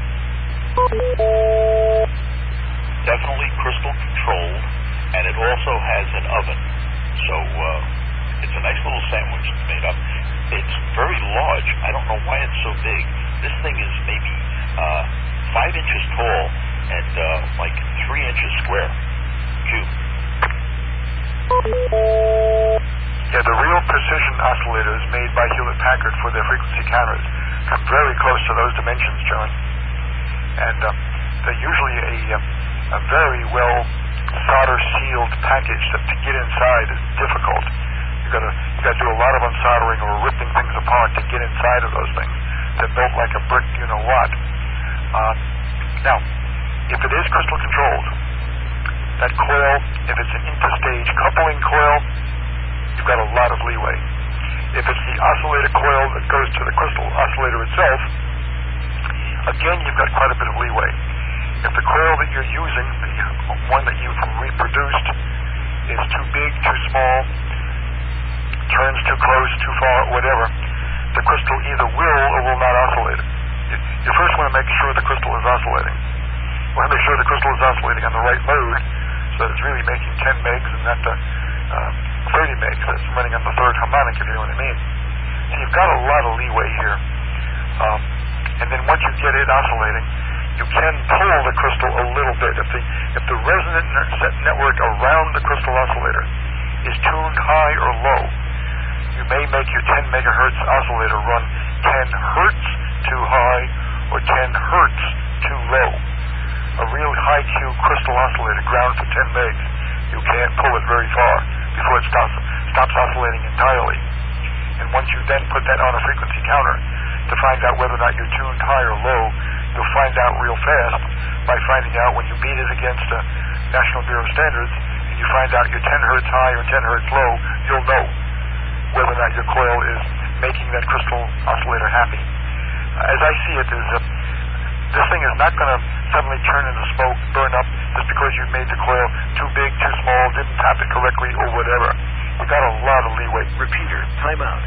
Definitely crystal controlled, and it also has an oven. So uh, it's a nice little sandwich it's made up. It's very large. I don't know why it's so big. This thing is maybe uh, five inches tall and uh, like three inches square. Cube. Yeah, the real precision oscillators made by Hewlett-Packard for their frequency counters come very close to those dimensions, John. And uh, they're usually a, uh, a very well solder-sealed package that to get inside is difficult. You've got to you got to do a lot of unsoldering or ripping things apart to get inside of those things. They're built like a brick, you know what. Uh, now, if it is crystal controlled, that coil, if it's an interstage coupling coil, you've got a lot of leeway. If it's the oscillator coil that goes to the crystal oscillator itself, again, you've got quite a bit of leeway. If the coil that you're using, the one that you've reproduced, is too big, too small, turns too close, too far, whatever, the crystal either will or will not oscillate. You, you first want to make sure the crystal is oscillating. You want to make sure the crystal is oscillating on the right mode, so that it's really making ten megs and not the uh, thirty megs that's running on the third harmonic, if you know what I mean. So you've got a lot of leeway here. Um, and then once you get it oscillating, you can pull the crystal a little bit. If the if the resonant network around the crystal oscillator is tuned high or low, you may make your ten megahertz oscillator run ten hertz too high or ten hertz too low. A real high Q crystal oscillator ground for ten megs, you can't pull it very far before it stops, stops oscillating entirely. And once you then put that on a frequency counter to find out whether or not you're tuned high or low, you'll find out real fast by finding out when you beat it against a National Bureau of Standards and you find out you're ten hertz high or ten hertz low, you'll know whether or not your coil is making that crystal oscillator happy. Uh, as I see it, is uh, this thing is not going to suddenly turn into smoke, burn up, just because you made the coil too big, too small, didn't tap it correctly, or whatever. You got a lot of leeway. Repeater, time out.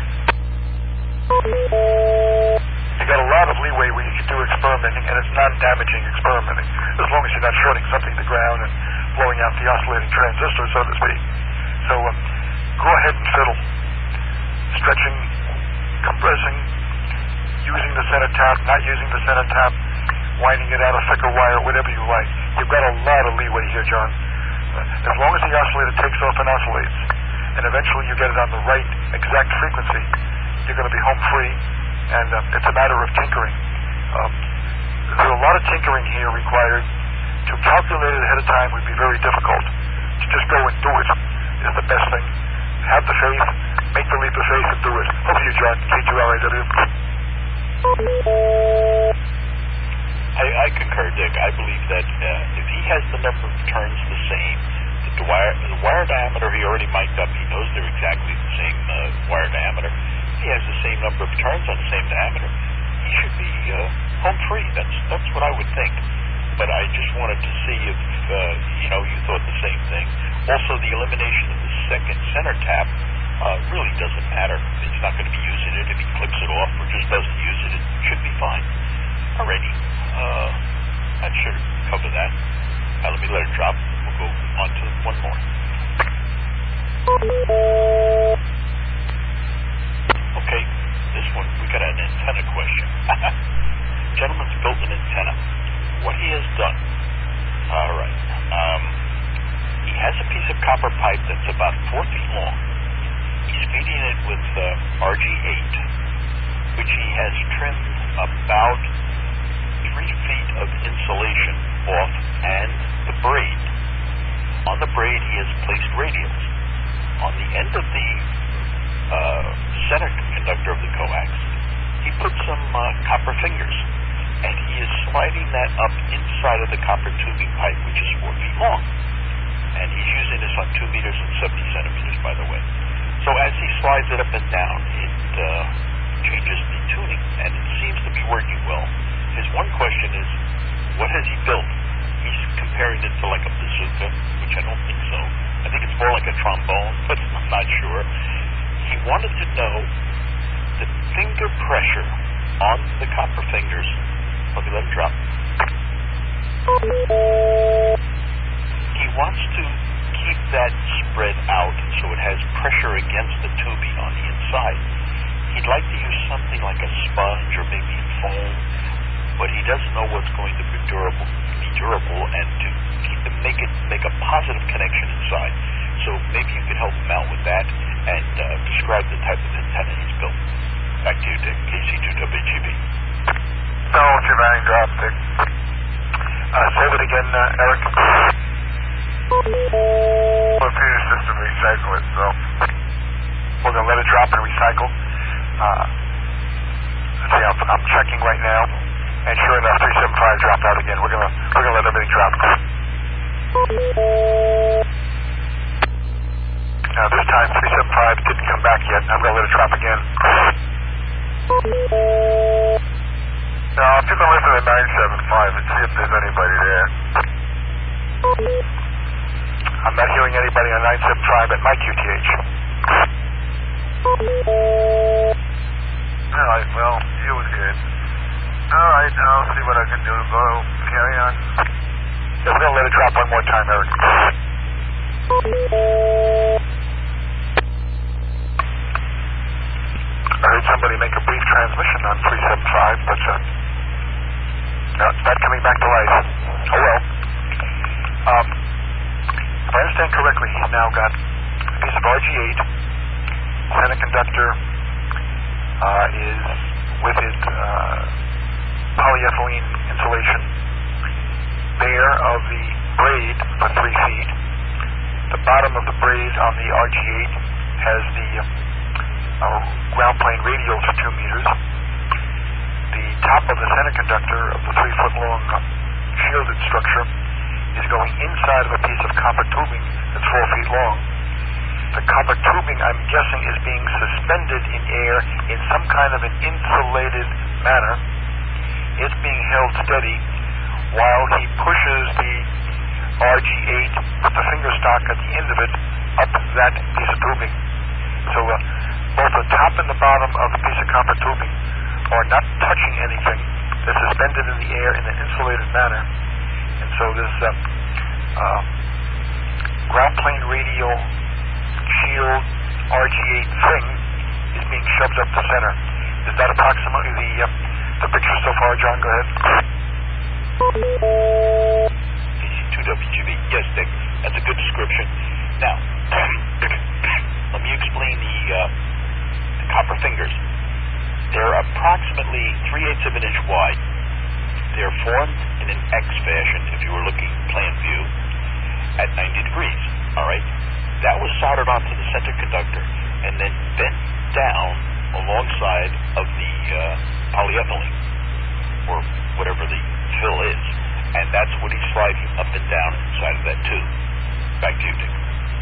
You got a lot of leeway where you can do experimenting, and it's non-damaging experimenting, as long as you're not shorting something to the ground and blowing out the oscillating transistor, so to speak. So um, go ahead and fiddle. Stretching, compressing, using the center tap, not using the center tap, winding it out a thicker wire, whatever you like. You've got a lot of leeway here, John. Uh, as long as the oscillator takes off and oscillates, and eventually you get it on the right exact frequency, you're going to be home free, and uh, it's a matter of tinkering. Um, there's a lot of tinkering here required. To calculate it ahead of time would be very difficult. To just go and do it is the best thing. Have the faith, make the leap of faith, and do it. Over to you, John, K two L I W. I, I concur, Dick. I believe that uh, if he has the number of turns the same, that the wire, the wire diameter he already mic'd up, he knows they're exactly the same uh, wire diameter. He has the same number of turns on the same diameter. He should be uh, home free. That's that's what I would think. But I just wanted to see if uh, you know you thought the same thing. Also, the elimination of the second center tap uh, really doesn't matter. He's not going to be using it. If he clips it off or just doesn't use it, it should be fine. Alrighty, uh, that should cover that. Now let me let it drop. We'll go on to one more. Okay, this one, we got an antenna question. Gentleman's built an antenna. What he has done, all right, um, he has a piece of copper pipe that's about four feet long. He's feeding it with uh, R G eight, which he has trimmed about three feet of insulation off, and the braid. On the braid, he has placed radials. On the end of the uh, center conductor of the coax, he put some uh, copper fingers, and he is sliding that up inside of the copper tubing pipe, which is four feet long. And he's using this on two meters and seventy centimeters, by the way. So as he slides it up and down, it uh, changes the tuning, and it seems to be working well. His one question is, what has he built? He's comparing it to like a bazooka, which I don't think so. I think it's more like a trombone, but I'm not sure. He wanted to know the finger pressure on the copper fingers. Let me let it drop. He wants to keep that spread out so it has pressure against the tubing on the inside. He'd like to use something like a sponge or maybe foam, but he doesn't know what's going to be durable, be durable, and to keep it, make it make a positive connection inside. So maybe you could help him out with that and uh, describe the type of antenna he's built. Back to you, Dick. K C two W G B. Don't you mind drop, Dick? Uh, say that again, uh, Eric. Repeater system recycle it, so We're going to let it drop and recycle. Uh, let's see, I'm, I'm checking right now, and sure enough, three seventy-five dropped out again. We're going to we're going to let everything drop. Now this time, three seventy-five didn't come back yet. I'm going to let it drop again. now if you can listen to nine seven five and see if there's anybody there. I'm not hearing anybody on nine seven five at my Q T H. All right, well, you was good. All right, I'll see what I can do. Go carry on. Yeah, we're going to let it drop one more time, Eric. I heard somebody make a brief transmission on three seventy-five, but uh, no, it's not coming back to life. Oh well. Um, if I understand correctly, he's now got a piece of R G eight. Center conductor uh, is with its uh, polyethylene insulation, bare of the braid for three feet. The bottom of the braid on the R G eight has the uh, ground plane radials for two meters. The top of the center conductor of the three foot long shielded structure is going inside of a piece of copper tubing that's four feet long. The copper tubing, I'm guessing, is being suspended in air in some kind of an insulated manner. It's being held steady while he pushes the R G eight with the finger stock at the end of it up that piece of tubing. So uh, both the top and the bottom of the piece of copper tubing are not touching anything. They're suspended in the air in an insulated manner. And so this uh, uh, ground plane radial shield R G eight thing is being shoved up the center. Is that approximately the uh, the picture so far, John? Go ahead. D C two W G B. Yes, Dick. That's a good description. Now, let me explain the, uh, the copper fingers. They're approximately three-eighths of an inch wide. They're formed in an X fashion, if you were looking plan view, at ninety degrees. All right? That was soldered onto the center conductor and then bent down alongside of the uh, polyethylene, or whatever the fill is. And that's what he's sliding up and down inside of that tube. Back to you, Dick.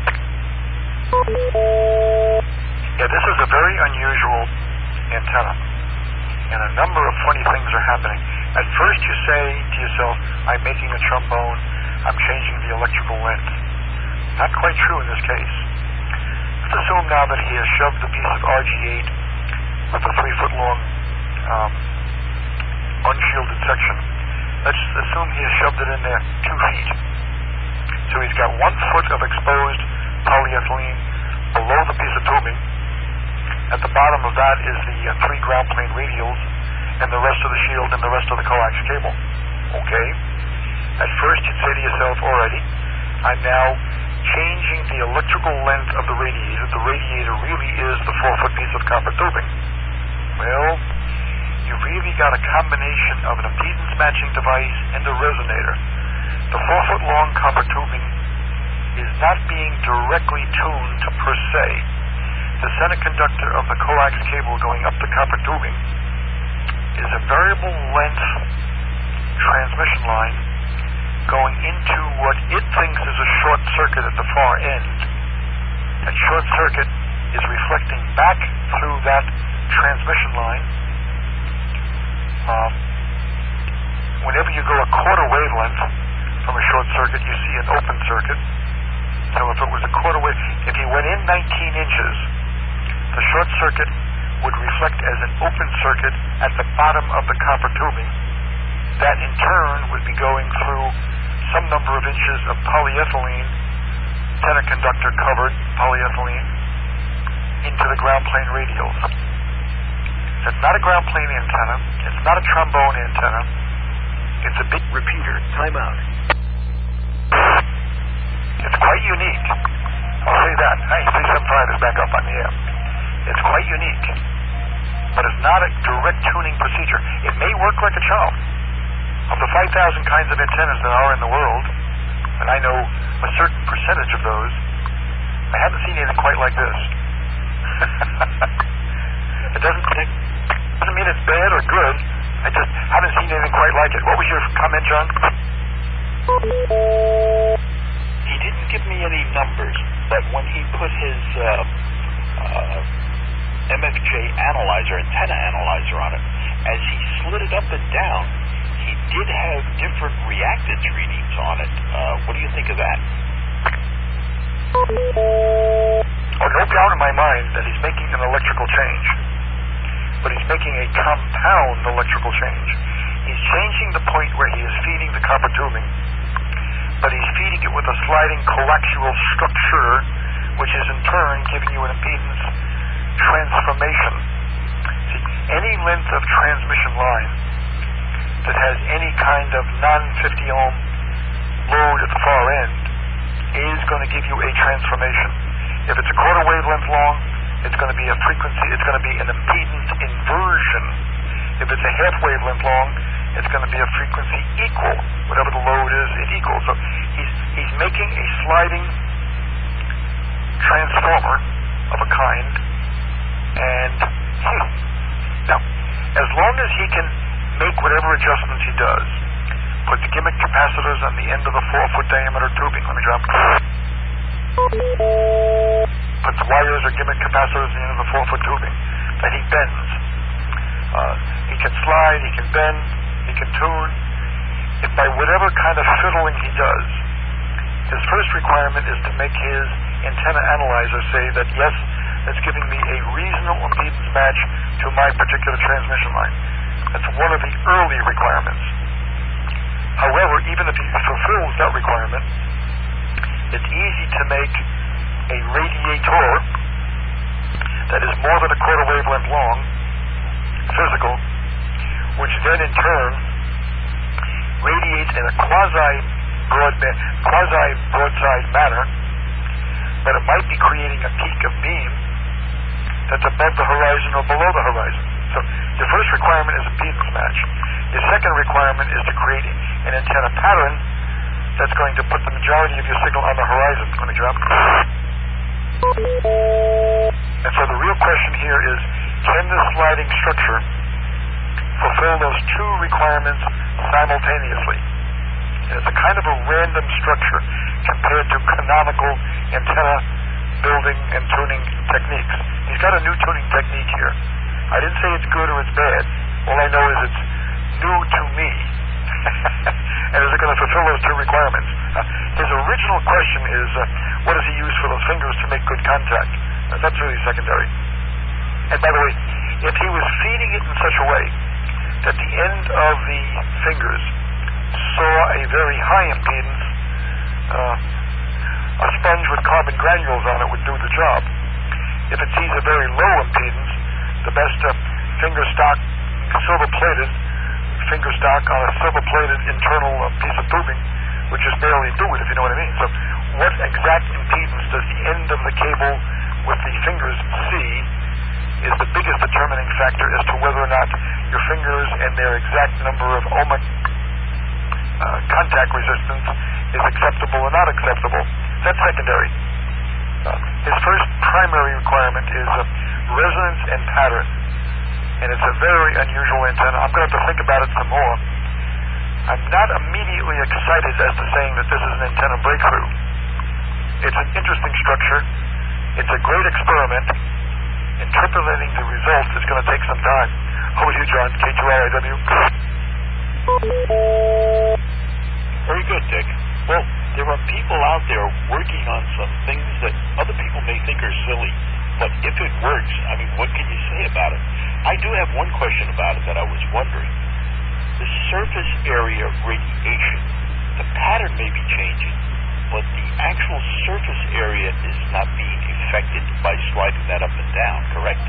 Yeah, this is a very unusual antenna, and a number of funny things are happening. At first you say to yourself, I'm making a trombone, I'm changing the electrical length. Not quite true in this case. Let's assume now that he has shoved the piece of R G eight with a three foot long um, unshielded section. Let's assume he has shoved it in there two feet. So he's got one foot of exposed polyethylene below the piece of tubing. At the bottom of that is the uh, three ground plane radials and the rest of the shield and the rest of the coax cable. Okay? At first you'd say to yourself, alrighty, I'm now changing the electrical length of the radiator. The radiator really is the four foot piece of copper tubing. Well, you really got a combination of an impedance matching device and a resonator. The four foot long copper tubing is not being directly tuned to per se. The center conductor of the coax cable going up the copper tubing is a variable length transmission line going into what it thinks is a short circuit at the far end. That short circuit is reflecting back through that transmission line. Um, whenever you go a quarter wavelength from a short circuit, you see an open circuit. So if it was a quarter wave, if you went in nineteen inches, the short circuit would reflect as an open circuit at the bottom of the copper tubing. That in turn would be going through some number of inches of polyethylene, center conductor covered polyethylene, into the ground plane radials. It's not a ground plane antenna. It's not a trombone antenna. It's a big repeater. Time out. It's quite unique. I'll say that. Hey, three seventy-five is back up on the air. It's quite unique, but it's not a direct tuning procedure. It may work like a charm. Of the five thousand kinds of antennas that are in the world, and I know a certain percentage of those, I haven't seen anything quite like this. It doesn't, it doesn't mean it's bad or good. I just haven't seen anything quite like it. What was your comment, John? He didn't give me any numbers, but when he put his uh, uh, M F J analyzer, antenna analyzer on it, as he slid it up and down, he did have different reactance readings on it. Uh, what do you think of that? Oh, no doubt in my mind that he's making an electrical change. But he's making a compound electrical change. He's changing the point where he is feeding the copper tubing, but he's feeding it with a sliding coaxial structure, which is in turn giving you an impedance transformation. See, any length of transmission line that has any kind of non fifty ohm load at the far end is going to give you a transformation. If it's a quarter wavelength long, it's going to be a frequency, it's going to be an impedance inversion. If it's a half wavelength long, it's going to be a frequency equal. Whatever the load is, it equals. So he's, he's making a sliding transformer of a kind, and hmm, now, as long as he can make whatever adjustments he does, put the gimmick capacitors on the end of the four-foot diameter tubing. Let me drop. Put the wires or gimmick capacitors on the end of the four-foot tubing that he bends. Uh, he can slide, he can bend, he can tune. If by whatever kind of fiddling he does, his first requirement is to make his antenna analyzer say that, yes, that's giving me a reasonable impedance match to my particular transmission line. That's one of the early requirements. However, even if he fulfills that requirement, it's easy to make a radiator that is more than a quarter wavelength long, physical, which then in turn radiates in a quasi broadband, quasi broadside manner, but it might be creating a peak of beam that's above the horizon or below the horizon. So your first requirement is impedance match. Your second requirement is to create an antenna pattern that's going to put the majority of your signal on the horizon. Let me drop. And so the real question here is, can this sliding structure fulfill those two requirements simultaneously? And it's a kind of a random structure compared to canonical antenna building and tuning techniques. He's got a new tuning technique here. I didn't say it's good or it's bad. All I know is it's new to me. And is it going to fulfill those two requirements? Uh, his original question is, uh, what does he use for those fingers to make good contact? Uh, that's really secondary. And by the way, if he was feeding it in such a way that the end of the fingers saw a very high impedance, uh, a sponge with carbon granules on it would do the job. If it sees a very low impedance, the best uh, finger stock, silver-plated finger stock on a silver-plated internal uh, piece of tubing would just barely do it, if you know what I mean. So what exact impedance does the end of the cable with the fingers see is the biggest determining factor as to whether or not your fingers and their exact number of ohmic uh, contact resistance is acceptable or not acceptable. That's secondary. Uh, his first primary requirement is uh, resonance and pattern. And it's a very unusual antenna. I'm going to have to think about it some more. I'm not immediately excited as to saying that this is an antenna breakthrough. It's an interesting structure. It's a great experiment. Interpolating the results is going to take some time. Over to you, John, K two R I W. Very good, Dick. Well, there are people out there working on some things that other people may think are silly, but if it works, I mean, what can you say about it? I do have one question about it that I was wondering. The surface area radiation, the pattern may be changing, but the actual surface area is not being affected by sliding that up and down, correct?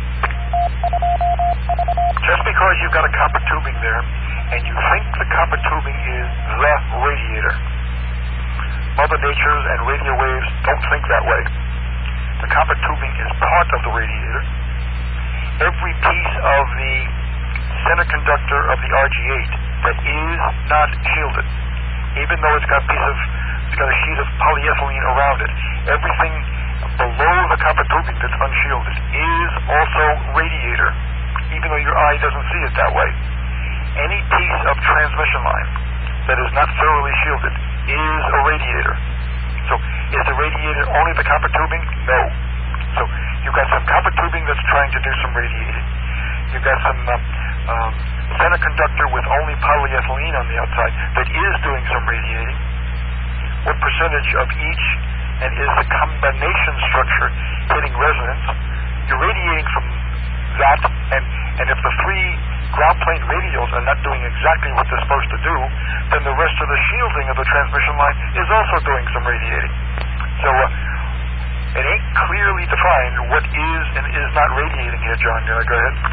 Just because you've got a copper tubing there, and you think the copper tubing is the radiator, Mother Nature and radio waves don't think that way. The copper tubing is part of the radiator. Every piece of the center conductor of the R G eight that is not shielded, even though it's got a piece of, it's got a sheet of polyethylene around it, everything below the copper tubing that's unshielded is also radiator, even though your eye doesn't see it that way. Any piece of transmission line that is not thoroughly shielded is a radiator. So is the radiator only the copper tubing? No. So you've got some copper tubing that's trying to do some radiating. You've got some uh, um, center conductor with only polyethylene on the outside that is doing some radiating. What percentage of each, and is the combination structure hitting resonance? You're radiating from that, and, and if the three ground plane radials are not doing exactly what they're supposed to do, then the rest of the shielding of the transmission line is also doing some radiating. So uh, it ain't clearly defined what is and is not radiating here, John. Uh, go ahead.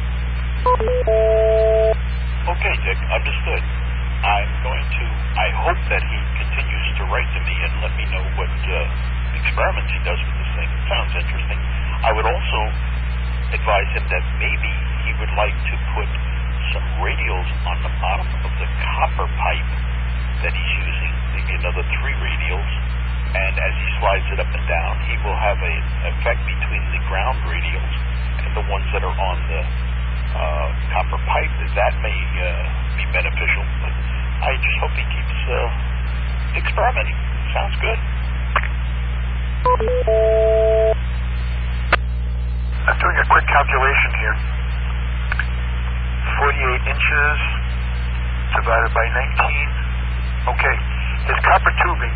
Okay, Dick, understood. I'm going to, I hope that he continues to write to me and let me know what uh, experiments he does with this thing. It sounds interesting. I would also advise him that maybe he would like to put some radials on the bottom of the copper pipe that he's using, maybe another three radials, and as he slides it up and down, he will have an effect between the ground radials and the ones that are on the uh, copper pipe. That may uh, be beneficial, but I just hope he keeps uh, experimenting. Sounds good. I'm doing a quick calculation here. forty-eight inches divided by nineteen. Okay, his copper tubing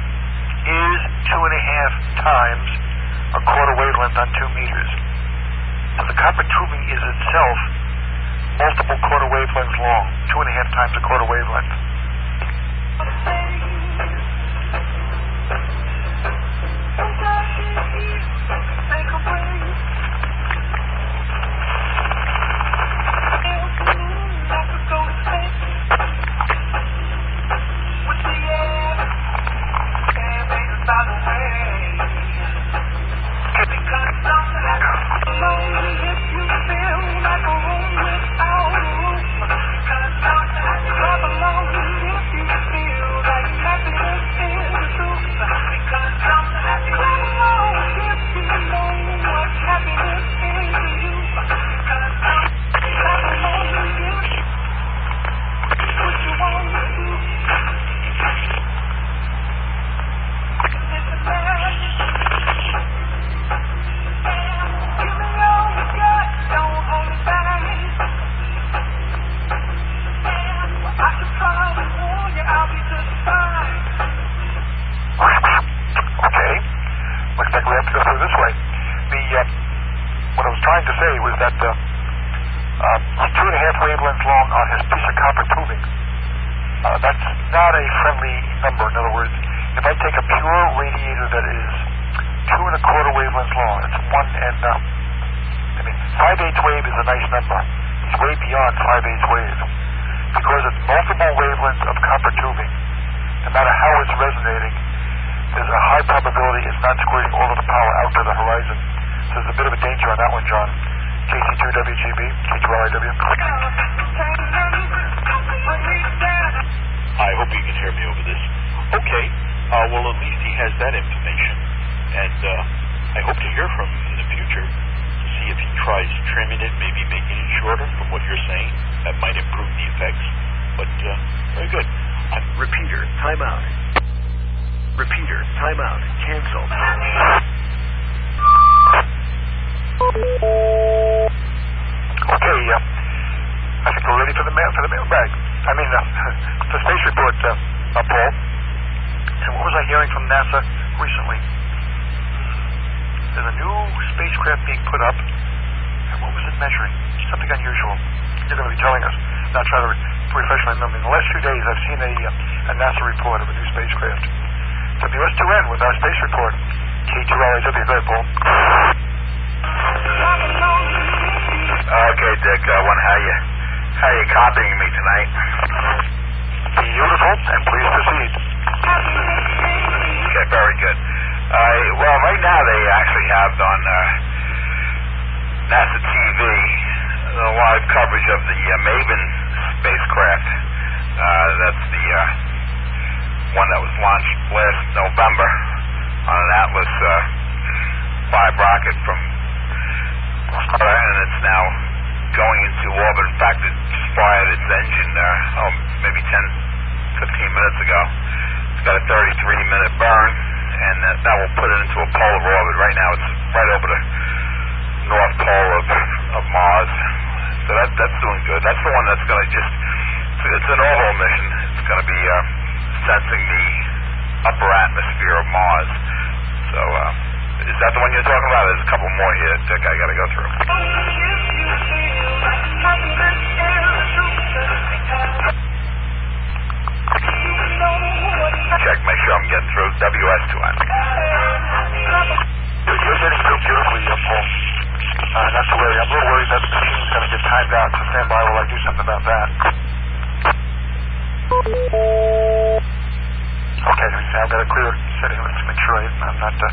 is two and a half times a quarter wavelength on two meters. So the copper tubing is itself multiple quarter wavelengths long, two and a half times a quarter wavelength.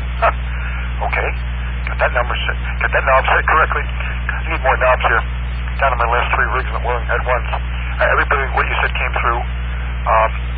Get that number set, get that knob set correctly. I need more knobs here. down to my last three rigs in the morning at once. Uh, everybody, what you said came through. Um,